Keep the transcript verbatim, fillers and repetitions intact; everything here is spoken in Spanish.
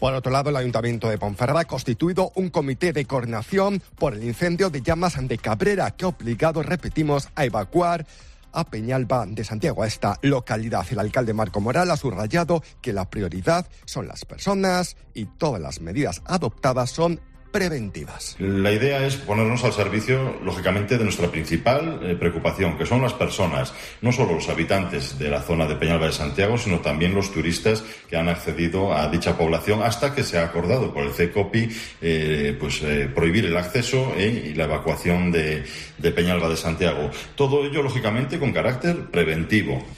Por otro lado, el Ayuntamiento de Ponferrada ha constituido un comité de coordinación por el incendio de llamas de Cabrera, que ha obligado, repetimos, a evacuar a Peñalba de Santiago, a esta localidad. El alcalde Marco Moral ha subrayado que la prioridad son las personas y todas las medidas adoptadas son preventivas. La idea es ponernos al servicio, lógicamente, de nuestra principal eh, preocupación, que son las personas, no solo los habitantes de la zona de Peñalba de Santiago, sino también los turistas que han accedido a dicha población, hasta que se ha acordado por el CECOPI eh, pues, eh, prohibir el acceso eh, y la evacuación de, de Peñalba de Santiago. Todo ello, lógicamente, con carácter preventivo.